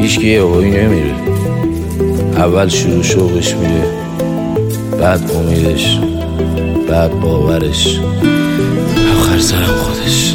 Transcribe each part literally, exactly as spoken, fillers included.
هیچ که یه آقایی نمیره. اول شروع شوقش میره، بعد امیدش، بعد باورش، آخر سرم خودش.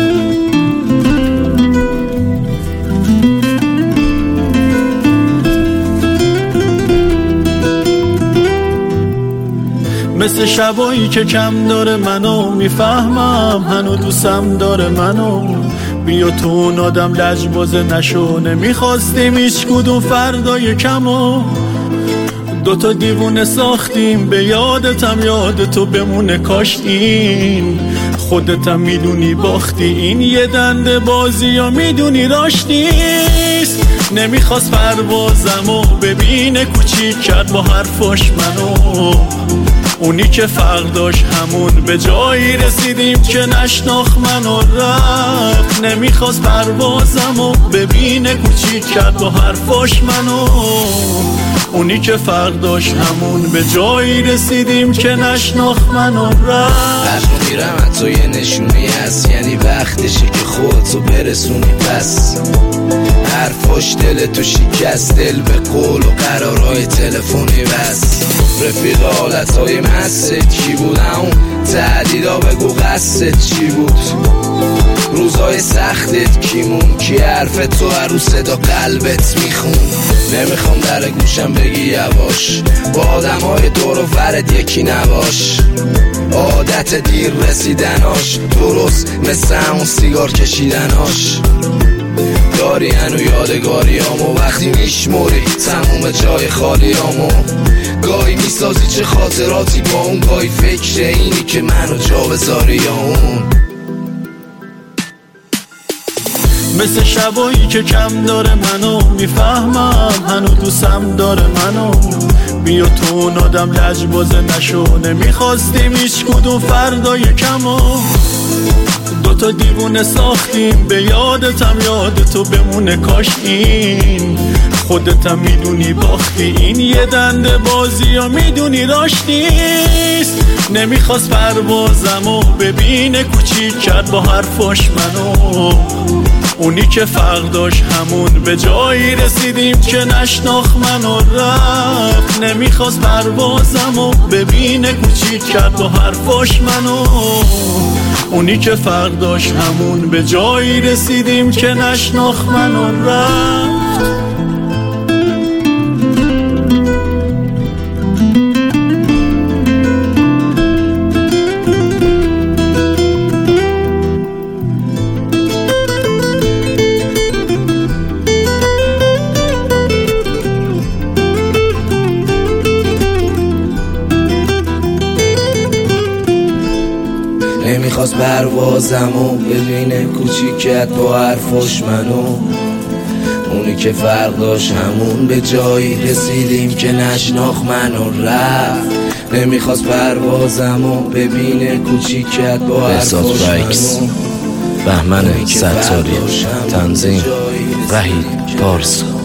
مثل شبایی که کم داره منو میفهمم، هنو دوستم داره منو. بیا تو اون آدم لجبازه نشو، نمیخواستیم هیچ کدوم فردای کمو. دوتا دیوونه ساختیم به یادتم، یاد تو بمونه کاش این خودتم میدونی باختی. این یه دنده بازی یا میدونی راش نیست. نمیخواست پروازمو ببینه، کوچیک کرد با حرفاش منو. اونی که فرق داشت همون به جایی رسیدیم که نشناخت منو رفت. نمیخواست پروازمو ببینه، کوچیک کرد با حرفاش منو. اونی که فرق داشت همون به جایی رسیدیم که نشناخت منو رفت. هر میرم حتی یه نشونی هست، یعنی وقتشه که خودتو برسونی. پس حرفاش دل تو شکست، دل به قول و قرارهای تلفنی بس. رفیق حالتهای مست کی بود؟ اون تهدیدا بگو قصدت چی بود؟ روزای سختت کیمون؟ کی حرف تو هر صدا قلبت میخون؟ نمیخوام در گوشم بگی یواش، با آدم های دور و فرد یکی نباش. عادت دیر رسیدناش درست مثل همون سیگار کشیدناش. داری هنو یادگاریامو وقتی میشموری تموم جای خالیامو. گاهی میسازی چه خاطراتی با اون، گاهی فکر اینی که منو جا بذاری یا اون. مثل شبایی که کم داره منو میفهمم، هنو دوستم داره منو. بیا تو اون آدم لجبازه نشو، نمیخواستیم هیچ کدوم فردای کمو. دوتا دیوونه ساختیم به یادتم، یاد تو بمونه کاش این خودتم میدونی باختی. این یه دنده بازی یا میدونی راش نیست. نمیخواست پروازمو ببینه، کوچیک کرد با حرفاش منو. اونی که فرق داشت همون به جایی رسیدیم که نشناخت منو رفت. نمیخواست پروازمو ببینه، کوچیک کرد با حرفاش منو. اونی که فرق داشت همون به جایی رسیدیم که نشناخت منو رفت. نمیخواست پروازمو ببینه، کوچیک کرد با حرفاش منو. اونی که فرق داشت همون به جایی رسیدیم که نشناخت منو رفت. نمیخواست پروازمو ببینه، کوچیک کرد با حرفاش منو. بهمن ستاری، تنظیم وحید پارسا.